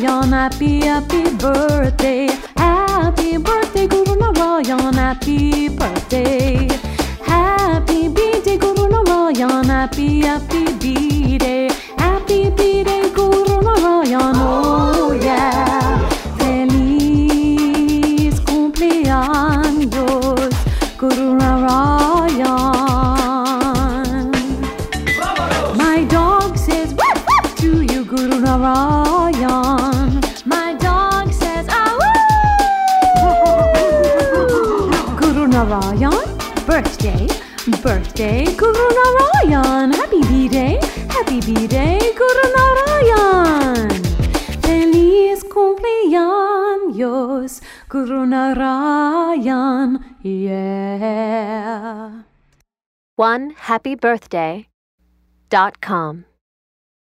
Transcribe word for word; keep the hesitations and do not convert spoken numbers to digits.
Narayan, happy, happy birthday. Happy birthday, Guru Narayan, happy birthday. Happy birthday, Guru Narayan, happy, happy birthday. Happy birthday, Guru Narayan, oh yeah. Feliz cumpleaños, Guru Narayan. My dog says woof woof to you, Guru Narayan. My dog says ah woo. Guru Narayan, birthday, birthday, Guru Narayan. Happy birthday, happy birthday, Guru Narayan. Feliz cumpleaños, Guru Narayan, yeah. one happy birthday dot com